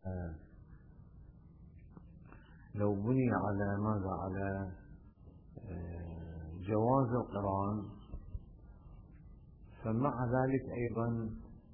لو بني على ماذا؟ على جواز القران، فمع ذلك أيضا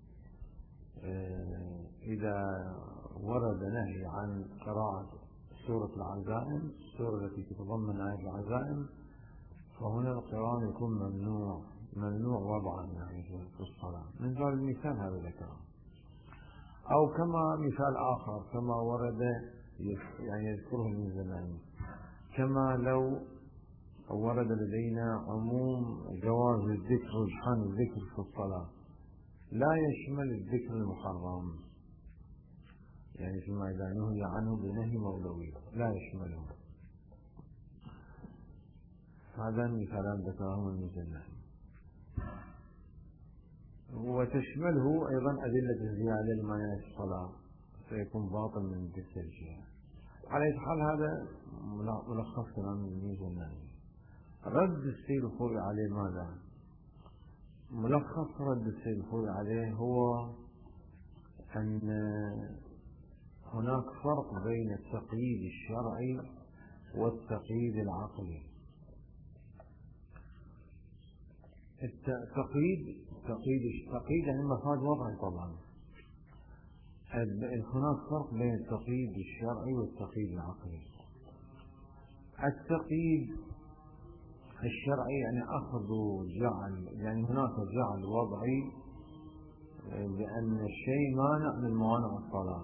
إذا ورد نهي عن قراءة سورة العزائم، السورة التي تتضمن آية العزائم، فهنا القرآن يكون ممنوع وضعا يعني في الصلاة. من ذلك المثال هذا ذكره. أو كما مثال آخر كما ورد يعني يذكره من زمان، كما لو ورد لدينا عموم جواز الذكر وإجحان الذكر في الصلاة لا يشمل الذكر المحرم، يعني فيما إذا نهي عنه بنهي مولوي لا يشمله. هذا مثالان ذكرهما المجنة. وتشمله أيضا أدلة الزيادة لما في الصلاة سيكون باطل من تلك الجهة. على أي حال هذا ملخص كلام المجنة. رد السيد الخوي عليه ماذا؟ ملخص رد السيد الخوي عليه هو أن هناك فرق بين التقييد الشرعي والتقييد العقلي. التقييد يعني مفاد وضعي طبعا. هناك فرق بين التقييد الشرعي والتقييد العقلي. التقييد الشرعي يعني أخذ جعل، يعني هناك جعل وضعي بأن الشيء مانع من موانع الصلاة،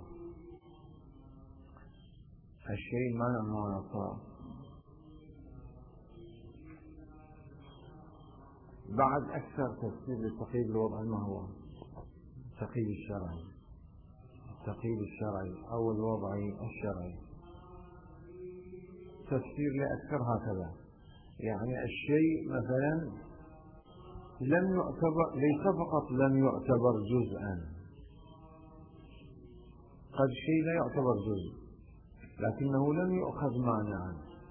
الشيء مانع من موانع الصلاة. بعد أكثر تفسير للتقييد الوضعي ما هو؟ التقييد الشرعي، التقييد الشرعي أو الوضعي الشرعي. تفسير لأكثر هكذا، يعني الشيء مثلا لم يعتبر، ليس فقط لم يعتبر جزءا، قد شيء لا يعتبر جزء لكنه لم يؤخذ مانعا.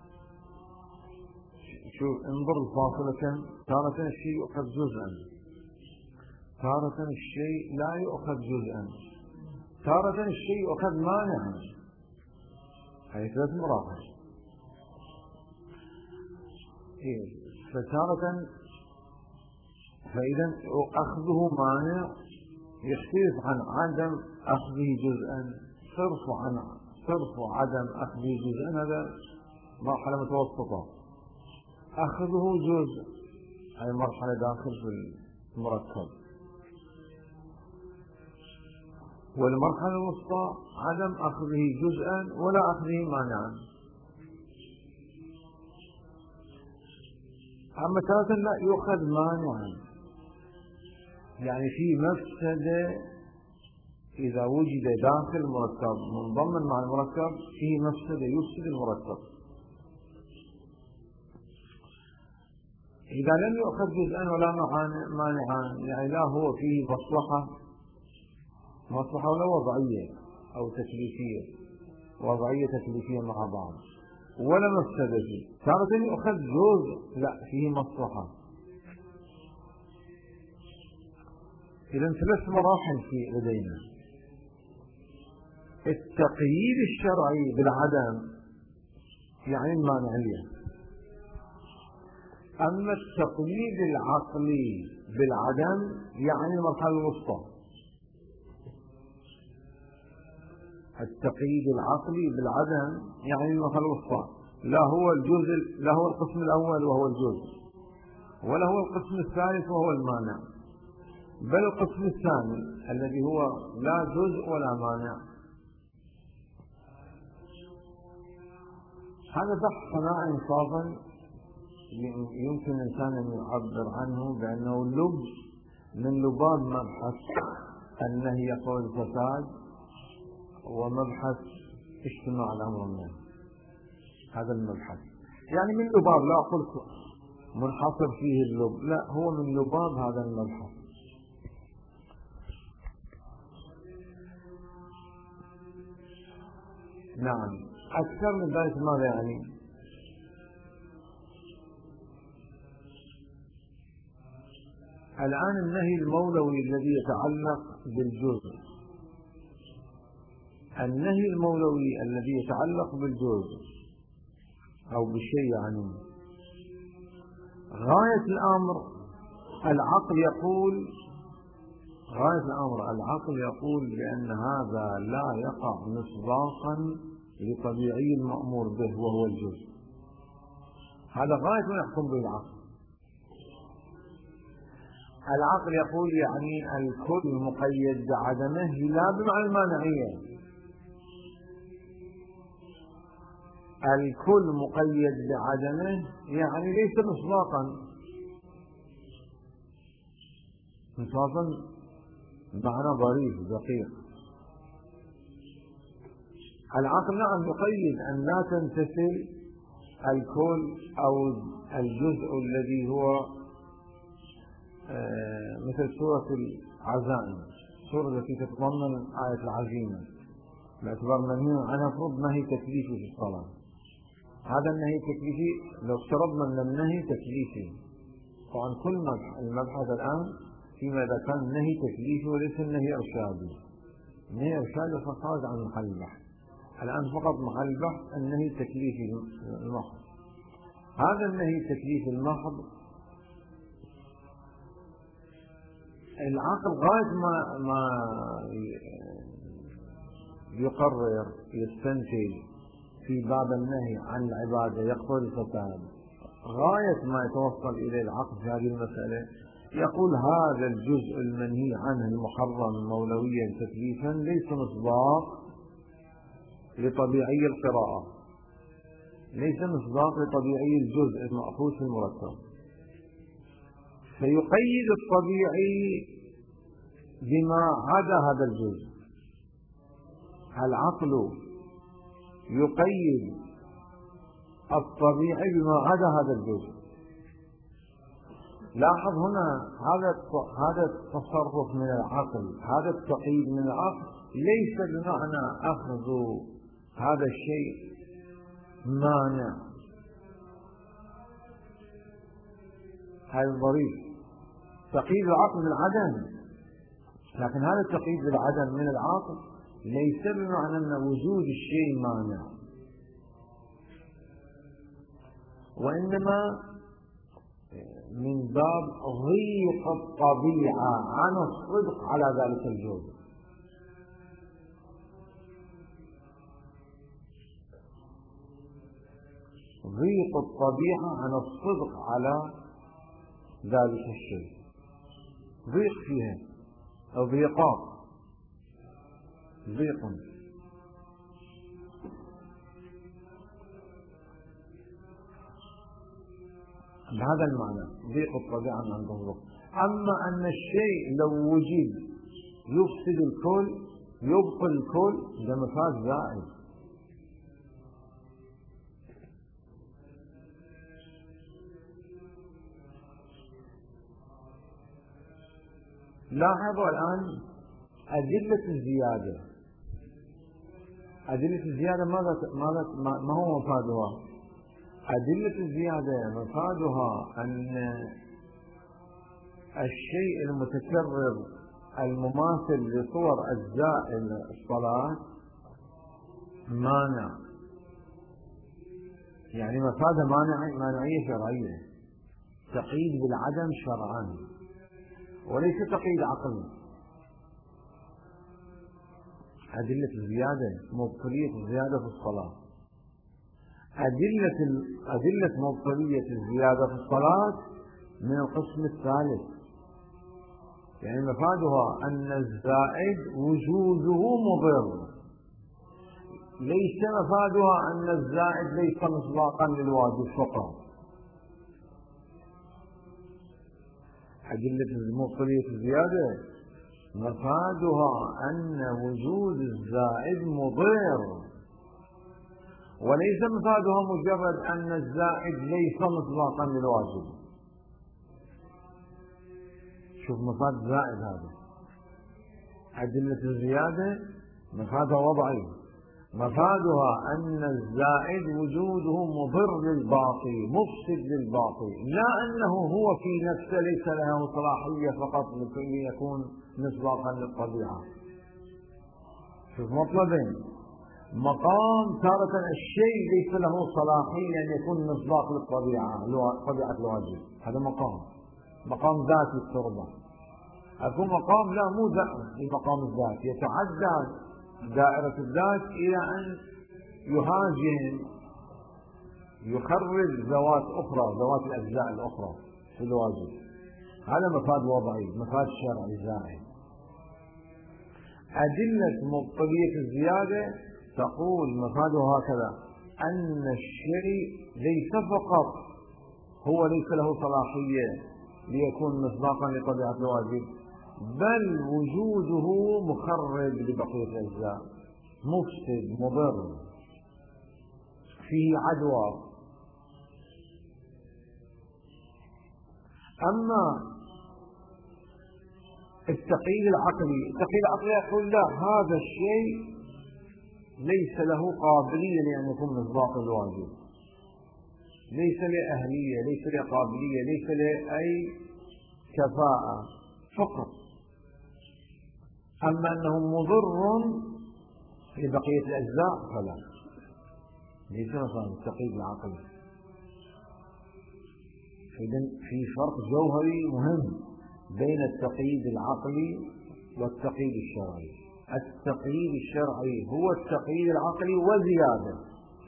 شو انظر الفاصلة، تارة الشيء يؤخذ جزءا، تارة الشيء لا يؤخذ جزءا، تارة الشيء يؤخذ مانعا. هذه ثلاث مراحل. فتارة فإذا أخذه مانع يختلف عن عدم أخذه جزءا. صرف عدم أخذه جزءا هذا مرحلة متوسطة. أخذه جزء هذه مرحلة داخل في المركب. والمرحلة الوسطى عدم أخذه جزءا ولا أخذه مانعا. أما تارة لا يؤخذ مانعا، يعني في مفسدة إذا وجد داخل المركب منضمن مع المركب فيه مفسدة يفسد المركب. إذا لم يؤخذ جزءا ولا مانعا يعني لا هو فيه مصلحة ولا وضعية أو تكليفية، وضعية تكليفية مع بعض، ولا مفسدة فيه. تارة يؤخذ جزء لا فيه مصلحة. إذن ثلاث مراحل في لدينا: التقييد الشرعي بالعدم يعني المانعية، أما التقييد العقلي بالعدم يعني المرحلة الوسطى. التقييد العقلي بالعدم يعني المرحلة الوسطى، لا هو الجزء، لا هو القسم الأول وهو الجزء، ولا هو القسم الثالث وهو المانع، بل القسم الثاني الذي هو لا جزء ولا مانع. هذا بحث صناعي انصافا يمكن الإنسان أن يعبر عنه بأنه لب من لباب مبحث النهي يقول الفساد ومبحث اجتماع الأمر والنهي. هذا المبحث يعني من لباب، لا أقول منحصر فيه اللب، لا هو من لباب هذا المبحث. نعم، أكثر من ذلك ماذا يعني؟ الآن النهي المولوي الذي يتعلق بالجزء، النهي المولوي الذي يتعلق بالجزء أو بالشيء يعني غاية الأمر العقل يقول بأن هذا لا يقع مصداقا لطبيعي المأمور به وهو الجزء. هذا غاية ما يحكم به العقل. العقل يقول يعني الكل مقيد بعدمه لا بمعنى المانعية. الكل مقيد بعدمه يعني ليس مصداقا. معنى ظريف دقيق. العقل نعم يقيد أن لا تمتثل الكل أو الجزء الذي هو مثل سورة العزائم، سورة التي تتضمن آية العزيمة باعتبار منهي عنها فرض نهي تكليفي في الصلاة. هذا النهي التكليفي لو افترضنا أن النهي تكليفي، طبعا كل المبحث الآن فيما إذا كان النهي تكليفي وليس النهي إرشادي. النهي إرشادي فخارج عن محل البحث. الآن فقط محل البحث النهي التكليفي المحض. هذا النهي التكليفي المحض العقل غاية ما يقرر يستنتج في باب النهي عن العبادة يقتضي الفساد، غاية ما يتوصل إليه العقل في هذه المسألة يقول هذا الجزء المنهي عنه المحرم مولويا تكليفا ليس مصداق لطبيعي القراءة، ليس مصداق لطبيعي الجزء المأخوذ في المرتب، فيقيد الطبيعي بما عدا هذا الجزء. العقل يقيد الطبيعي بما عدا هذا الجزء. لاحظ هنا هذا التصرف من العقل، هذا التقييد من العقل ليس بمعنى أخذ هذا الشيء مانع. هذا ظريف. تقييد العقل بالعدم، لكن هذا التقييد بالعدم من العقل ليس بمعنى أن وجود الشيء مانع، وإنما من باب ضيق الطبيعة عن الصدق على ذلك الجزء. ضيق الطبيعة عن الصدق على ذلك الشيء، ضيق فيها أو ضيقات، ضيق. بهذا المعنى ضيق الطبيعة عن الصدق. أما أن الشيء لو وجد يفسد الكل يبطل الكل ده مفاد زائد. لاحظوا الآن أدلة الزيادة. أدلة الزيادة ما هو مفادها؟ أدلة الزيادة مفادها أن الشيء المتكرر المماثل لصور أجزاء الصلاة مانع، يعني مفادها مانعية شرعية، تقييد بالعدم شرعا وليس تقييد عقلي. أدلة الزيادة مبطلية الزيادة في الصلاة. أدلة مبطلية الزيادة في الصلاة من القسم الثالث، يعني مفادها أن الزائد وجوده مضر، ليس مفادها أن الزائد ليس مصداقا للواجب فقط. أدلة مبطلية الزيادة مفادها أن وجود الزائد مضر، وليس مفادها مجرد أن الزائد ليس مصداقا للواجب. شوف مفاد زائد هذا. أدلة الزيادة مفادها وضعي، مفادها أن الزائد وجوده مضر للباقي مفسد للباقي، لا أنه هو في نفسه ليس له صلاحية فقط لكي يكون مصداقا للطبيعة. شوف مطلبين، مقام تارة الشيء ليس له صلاحية أن يكون مصداق للطبيعة، طبيعة الواجب، هذا مقام ذاتي التربة. أكون مقام لا مو مقام الذات، يتعدى دائرة الذات إلى أن يهاجم يخرج ذوات أخرى، ذوات الأجزاء الأخرى في الواجب. هذا مفاد وضعي، مفاد شرعي زائد. أدلة مبطلية الزيادة تقول مفادها هكذا: أن الشيء ليس فقط هو ليس له صلاحية ليكون مصداقا لطبيعة الواجب، بل وجوده مخرب لبقية الأجزاء، مفسد مضر، فيه عدوى. أما التقييد العقلي يقول لا، هذا الشيء ليس له قابلية لأن يكون مصداق الواجب، ليس له أهلية، ليس له قابلية، ليس له أي كفاءة فقط. أما أنه مضر لبقية الأجزاء فلا، ليس مثلا التقييد العقلي. في فرق جوهري مهم بين التقييد العقلي والتقييد الشرعي. التقييد الشرعي هو التقييد العقلي وزيادة،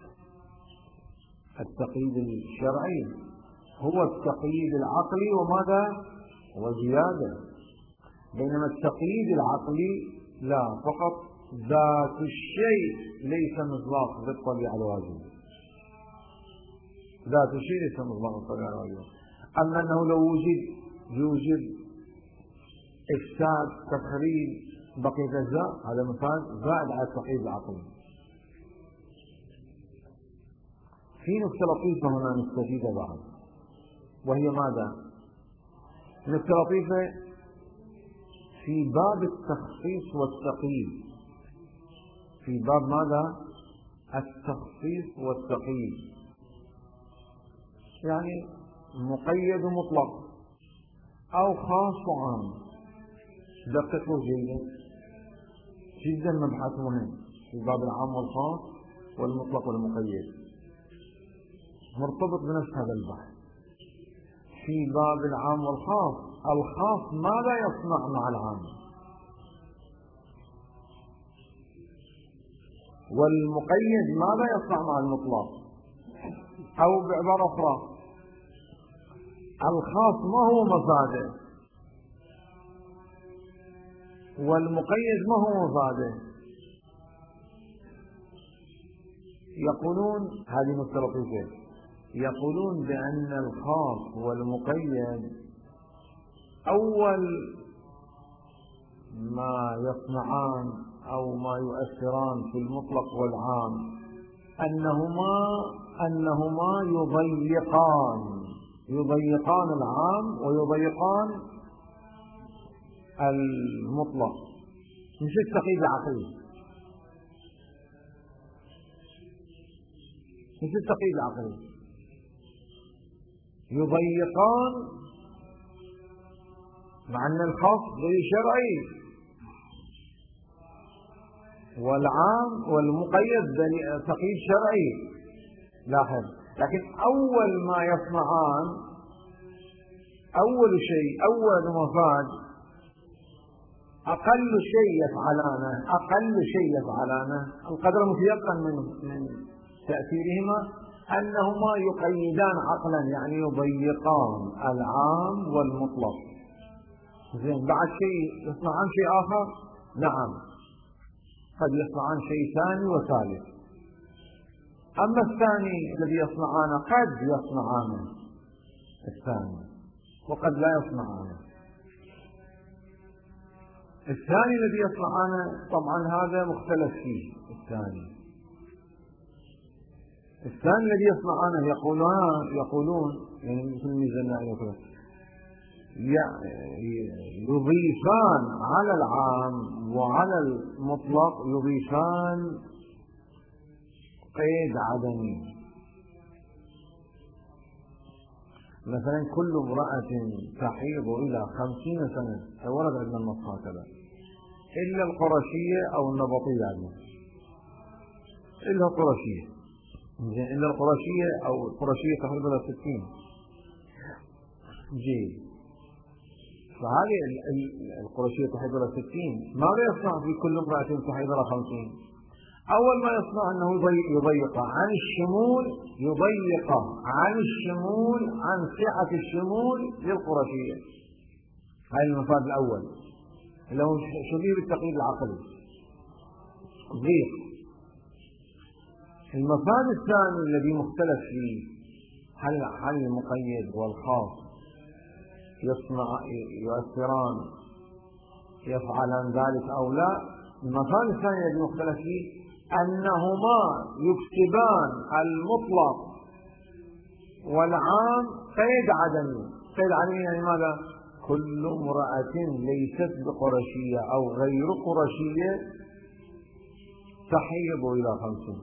التقييد الشرعي هو التقييد العقلي وماذا؟ وزيادة. بينما التقييد العقلي لا، فقط ذات الشيء ليس مصداق بالطبيعة الواجبة، ذات الشيء ليس مصداق بالطبيعة الواجبة. أما أنه لو يوجد إفساد تخريب بقية الأجزاء، هذا مفاد زائد على التقييد العقلي. في نكتة لطيفة هنا نستفيد بعد، وهي ماذا؟ نكتة لطيفة في باب التخصيص والتقييد، في باب ماذا؟ التخصيص والتقييد، يعني مقيد مطلق أو خاص وعام. دققوا جيدا جدا، مبحث مهم في باب العام والخاص والمطلق والمقيد، مرتبط بنفس هذا البحث. في باب العام والخاص، الخاص ماذا يصنع مع العام، والمقيد ماذا يصنع مع المطلق. أو بعبارة أخرى، الخاص ما هو مفاده، والمقيد ما هو مفاده. يقولون هذه نقطة لطيفة، يقولون بأن الخاص والمقيد أول ما يصنعان أو ما يؤثران في المطلق والعام أنهما يضيقان العام ويضيقان المطلق. مش التقييد العقلي، مش التقييد العقلي، يضيقان، مع أن الخاص غير شرعي والعام والمقيد تقييد شرعي. لاحظ، لكن أول ما يصنعان، أول مفاد، أقل شيء يفعلانه القدر متيقن من تأثيرهما أنهما يقيدان عقلا، يعني يضيقان العام والمطلق. زين، بعد شيء يصنعان شيء آخر، نعم قد يصنعان شيء ثاني وثالث. أما الثاني الذي يصنعانه قد يصنعانه الثاني وقد لا يصنعانه. الثاني الذي يصنعانه طبعا هذا مختلف فيه. الثاني الذي يصنعانه يقولون يعني مثل الميزانية يضيفان على العام وعلى المطلق، يضيفان قيد عدمي. مثلا كل امرأة تحيض إلى 50 سنة، ورد عندنا النص هكذا، إلا القرشية أو النبطية يعني. إلا القرشية، إلا القرشية أو القرشية تحيض إلى 60. جيد. فهذه القرشية تحيض إلى 60. ماذا يصنع في كل امرأة تحيض إلى 50؟ أول ما يصنع أنه يضيق عن الشمول، يضيق عن الشمول، عن سعة الشمول للقرشية. هذا المفاد الأول اللي هو شبيه بالتقييد العقلي، ضيق. المفاد الثاني الذي مختلف فيه، هل المقيد والخاص يؤثران يفعلان ذلك أو لا؟ المفاد الثاني الذي مختلف فيه أنهما يكسبان المطلق والعام قيد عدمي. قيد عدمي يعني ماذا؟ كل امرأة ليست بقرشية أو غير قرشية تحيض إلى 50.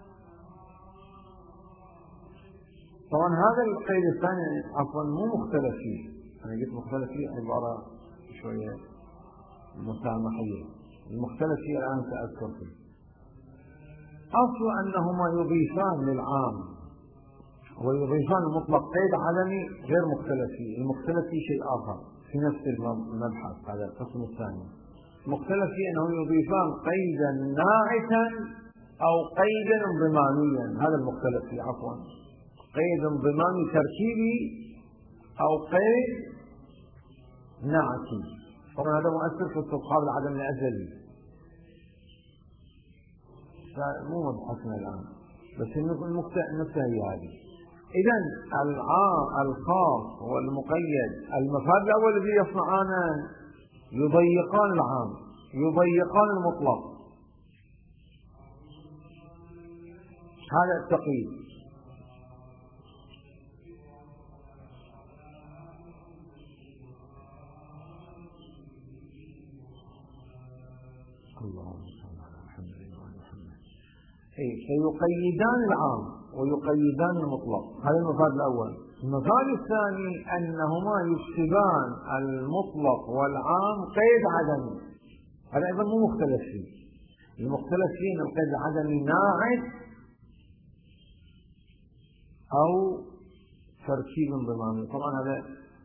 طبعا هذا القيد الثاني عفوا مو مختلف فيه، أنا قلت مختلف فيه عبارة شوية مسامحية، المختلف فيه الآن سأذكر فيه. أصل أنهما يضيفان للعام ويضيفان المطلق قيد عدمي غير مختلف فيه. المختلف فيه شيء آخر في نفس المبحث، هذا القسم الثاني. مختلف فيه أنه يضيفان قيدا ناعتا أو قيدا انضماميا، هذا المختلف فيه عفوا، قيد انضمامي تركيبي أو قيد ناعتي. طبعا هذا مؤثر في استصحاب العدم الأزلي، مو مبحثنا الآن، بس النكتة هي هذه. إذن الخاص والمقيد، المفاد الأول الذي يصنعان يضيقان العام، يضيقان المطلق، هذا التقييد. فيقيدان العام ويقيدان المطلق، هذا المفاد الأول. المفاد الثاني أنهما يكسبان المطلق والعام قيد عدمي، هذا أيضا مو مختلف فيه. المختلف فيه أن القيد العدمي ناعت أو تركيب انضمامي. طبعا هذا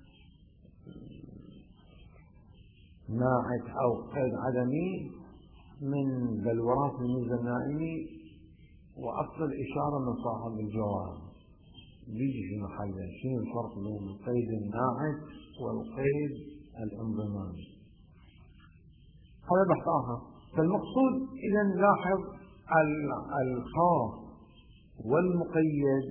ناعت أو قيد عدمي من بلورات الميزة النائمي، وأصل الإشارة من صاحب الجواب بيجي في محله. شنو الفرق بين القيد الناعت والقيد الانضمامي؟ هذا بحث آخر. فالمقصود إذا نلاحظ الخاص والمقيد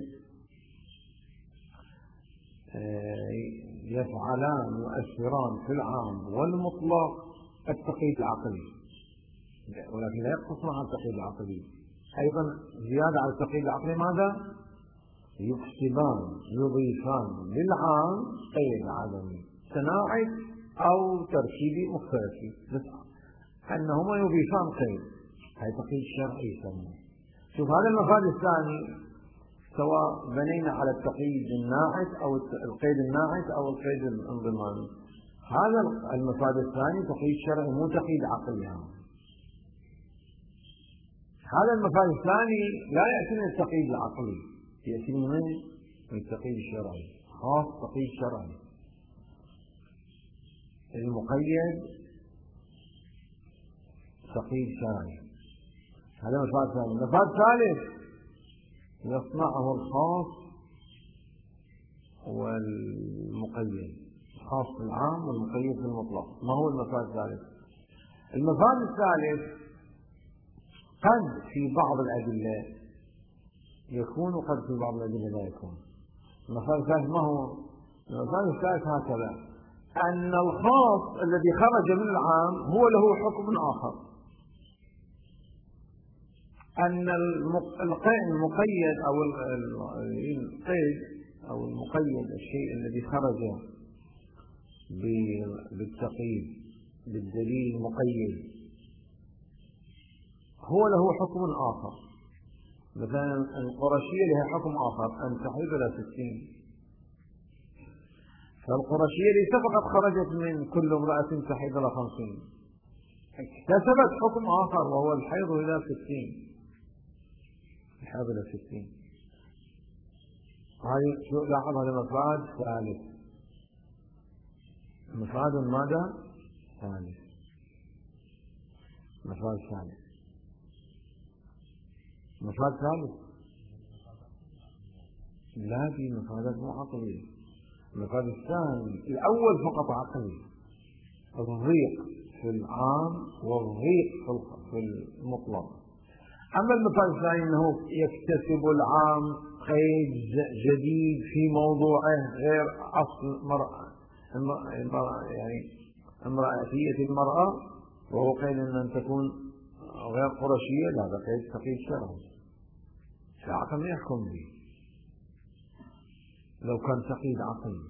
يفعلان يؤثران في العام والمطلق التقييد العقلي، ولكن لا يقتصر على التقييد العقلي، أيضا زيادة على التقييد العقلي ماذا؟ يكسبان يضيفان للعام قيد عدمي صناعي أو تركيبي مختلف، أنهما يضيفان قيد، هذا تقييد شرعي يسمى. شوف هذا المفاد الثاني، سواء بنينا على التقييد الناعت أو القيد الناعت أو القيد الانضمامي، هذا المفاد الثاني تقييد شرعي مو تقييد عقلي. هذا المفاد الثاني لا يأتي من التقييد العقلي، يأتي من التقييد الشرعي، خاص تقييد شرعي. المقيد تقييد شرعي، هذا مفاد ثاني. مفاد ثالث يصنعه الخاص والمقيد، الخاص في العام والمقيد في المطلق. ما هو المفاد الثالث؟ المفاد الثالث قد في بعض الأدلة يكون وقد في بعض الأدلة لا يكون. المفاد الثالث ما هو؟ المفاد الثالث هكذا: أن الخاص الذي خرج من العام هو له حكم آخر، أن المقيد أو القيد أو المقيد، الشيء الذي خرج بالتقييد بالدليل المقيد هو له حكم آخر. مثلا القرشية لها حكم آخر، أن تحيض إلى 60. فالقرشية ليس فقط خرجت من كل امرأة تحيض إلى 50، اكتسبت حكم آخر وهو الحيض إلى 60. حبل 60. هذه شو لاحظ هذا مفاد ثالث. مفاد ماذا؟ ثالث. مفاد ثالث. مفاد ثالث. لا، في مفادات مو عقلية. المفاد الثاني الأول فقط عقلي، الضيق في العام والضيق في المطلق. أما المفاد الثاني أنه يكتسب العام قيد جديد في موضوعه غير أصل يعني امرأتية المرأة، وهو قيد أن تكون غير قرشية. لا، هذا تقييد شرعي، العقل لا يحكم به لو كان تقييد عقلي،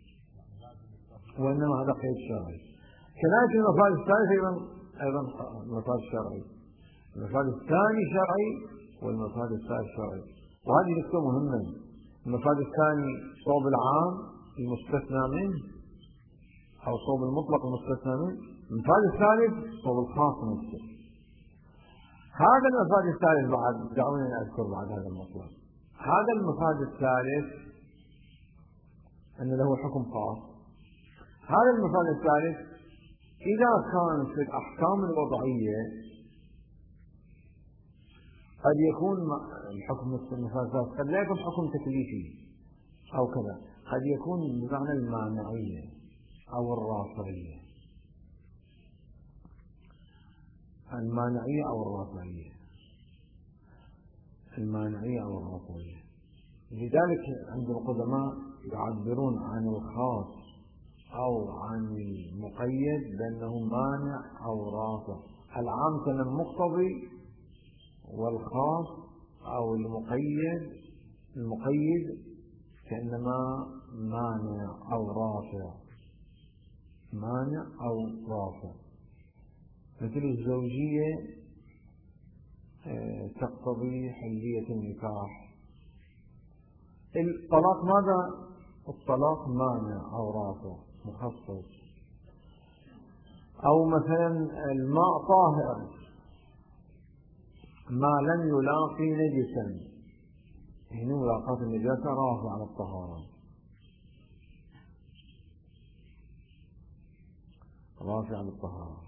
وإنما هذا قيد شرعي. كذلك المفاد الثالث أيضا مفاد شرعي. المفاد الثاني شرعي والمفاد الثالث شرعي، وهذه نقطة مهمة. المفاد الثاني صوب العام المستثنى منه أو صوب المطلق المستثنى منه. المفاد الثالث صوب الخاص نفسه. هذا المفاد الثالث بعد، دعوني أذكر بعد هذا المطلق. هذا المفاد الثالث أن له حكم خاص. هذا المفاد الثالث إذا كان في الأحكام الوضعية قد يكون الحكم المفاد الثالث قد لا يكون حكم تكليفي أو كذا، قد يكون بمعنى المانعية أو الرافعية. المانعية أو الرافعية. المانعية أو الرافعية. لذلك عند القدماء يعبرون عن الخاص أو عن المقيد بأنه مانع أو رافع. العام كان المقتضي، والخاص أو المقيد كأنما مانع أو رافع. مانع أو رافع. مثل الزوجية تقتضي حلية النكاح. الطلاق ماذا؟ الطلاق مانع أو رافع مخصص. أو مثلا الماء طاهر ما لم يلاقي نجسا، هنا ملاقاة النجاسة رافع على الطهارة. رافع على الطهارة.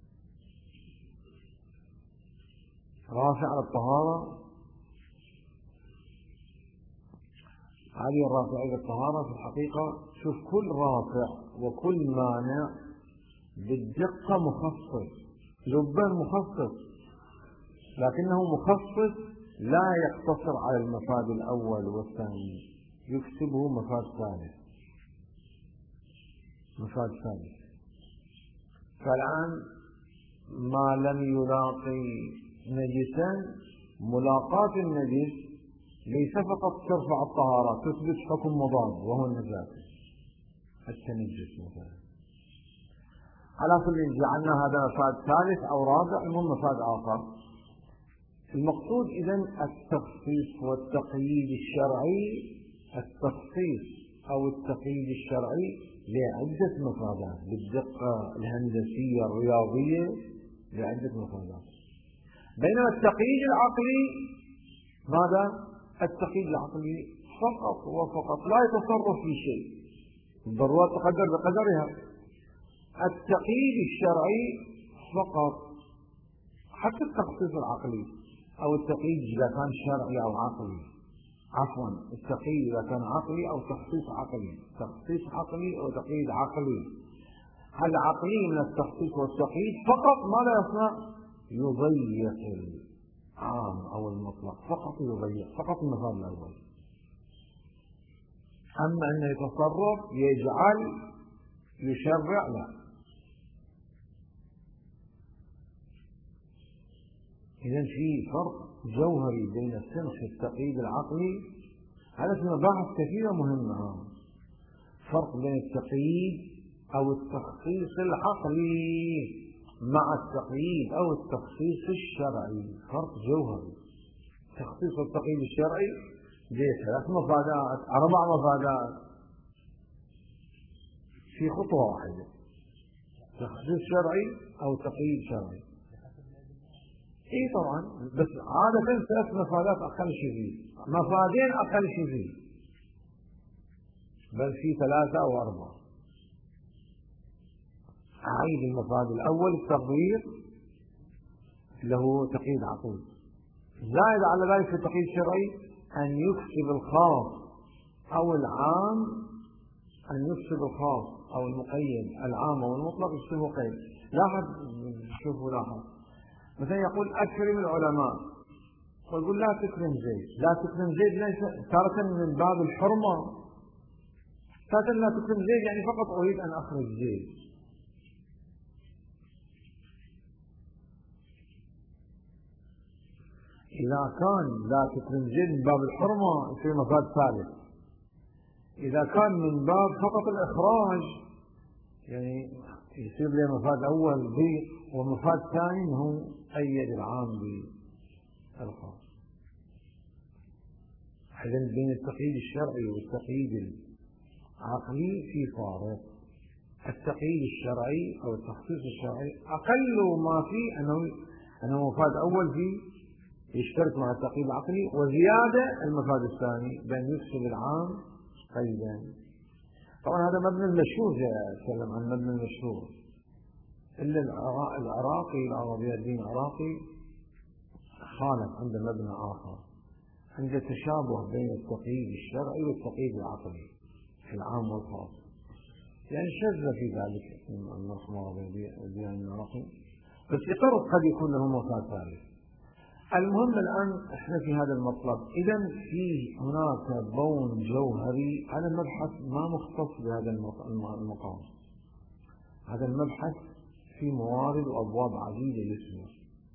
رافع على الطهارة. هذه الرافعية الطهارة في الحقيقة، شوف كل رافع وكل مانع بالدقة مخصص، جبا مخصص، لكنه مخصص لا يقتصر على المفاد الأول والثاني، يكسبه مفاد ثالث. مفاد ثالث. فالآن ما لم يلاقي نجسا، ملاقاة النجس ليس فقط ترفع الطهارة، تثبت حكم مضاد وهو النجاسة، التنجس مثلا. على كل جعلنا هذا مفاد ثالث أو رابع، المهم مفاد آخر. المقصود إذن التخصيص والتقييد الشرعي. التخصيص أو التقييد الشرعي لعدة مفادات بالدقة الهندسية الرياضية، لعدة مفادات. بينما التقييد العقلي ماذا؟ التقييد العقلي فقط وفقط لا يتصرف في شيء، الضرورات تقدر بقدرها. التقييد الشرعي فقط، حتى التخصيص العقلي أو التقييد إذا كان شرعي أو عقلي، عفوا التقييد إذا كان عقلي أو تخصيص عقلي، تخصيص عقلي أو تقييد عقلي. هذا عقلي من التخصيص والتقييد فقط ماذا يصنع؟ يضيق العام أو المطلق، فقط يضيق، فقط المفاد الأول. أما أنه يتصرف يجعل يشرع لا. إذن في فرق جوهري بين السنخ التقييد العقلي. هذا في مباحث كثيرة مهمة. فرق بين التقييد أو التخصيص العقلي مع التقييد أو التخصيص الشرعي، فرق جوهري. التخصيص والتقييد الشرعي ليه 3 مفادات 4 مفادات في خطوة واحدة، تخصيص شرعي أو تقييد شرعي. اي طبعا، بس عادة 3 مفادات اقل شيء فيه، مفادين اقل شيء فيه، بل في 3 أو 4. اعيد المفاد الاول التقدير له تقييد عقلي، زائد على ذلك في التقييد الشرعي ان يكسب الخاص او العام، ان يكسب الخاص او المقيد العام او المطلق يكسب المقيد. لاحظ، شوفوا لاحظ، مثلا يقول اكرم العلماء، ويقول لا تكرم زيد، لا تكرم زيد ليس تارة من باب الحرمة، تارة لا تكرم زيد يعني فقط اريد ان اخرج زيد. إذا كان لا تكرم زيد من باب الحرمة يصير مفاد ثالث. إذا كان من باب فقط الإخراج يعني يصير له مفاد أول ضيق، ومفاد ثاني هو أيد العام بالخاص. إذا بين التقييد الشرعي والتقييد العقلي في فارق. التقييد الشرعي أو التخصيص الشرعي أقل ما فيه أنه مفاد أول فيه يشترك مع التقييد العقلي، وزيادة المفاد الثاني بأن يكسب العام قيدا. طبعا هذا مبنى المشهور، أتكلم عن مبنى المشهور، إلا العراقي العربي الدين العراقي خالف عند مبنى آخر، عند تشابه بين التقييد الشرعي والتقييد العقلي في العام والخاص، يعني شذ في ذلك النص الدين العراقي، بس يقر قد يكون له مفاد ثالث. المهم الآن احنا في هذا المطلب، إذا في هناك بون جوهري، هذا المبحث ما مختص بهذا المقام، هذا المبحث في موارد وأبواب عديدة يسمى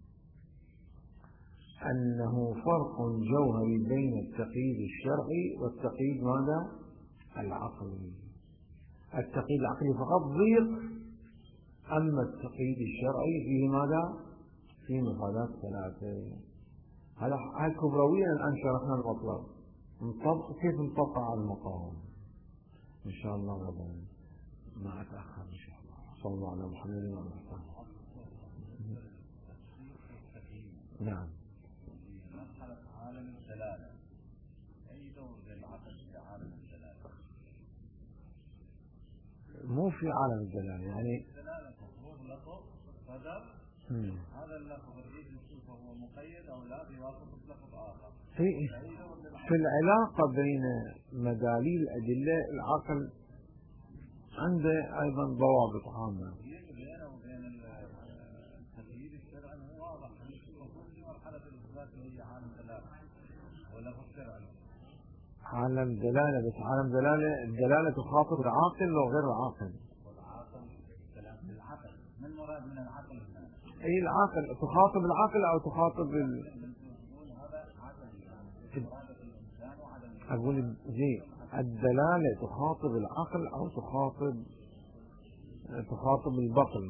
أنه فرق جوهري بين التقييد الشرعي والتقييد ماذا؟ العقلي. التقييد العقلي فقط ضيق، أما التقييد الشرعي فيه ماذا؟ في مفادات 3. هذا كبرويا الآن شرحنا المطلب، كيف نطبق على المقام إن شاء الله غدا، ما أتأخر إن شاء الله. صلى الله على محمد وعلى آله. نعم. مرحلة عالم الدلالة، أي دور للعقل في عالم الدلالة؟ مو في عالم الدلالة، يعني الدلالة مفروض لفظ قدر، هذا اللفظ نريد نشوفه هو مقيد أو لا بواسطة لفظ آخر. في العلاقة بين مداليل الأدلة العقل عنده أيضا ضوابط عامة. بينه وبين التقييد الشرعي مو واضح، المفروض في مرحلة الإثبات اللي هي عالم دلالة ولفظ شرعي. عالم دلالة، بس عالم دلالة الدلالة تخاطب العاقل وغير العاقل. والعاقل العقل، من مراد من العقل هنا؟ أي العاقل، تخاطب العقل أو تخاطب أقول زي الدلالة تخاطب العقل أو تخاطب البطن.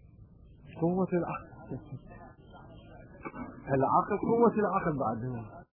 قوة العقل العقل قوة العقل بعد هنا.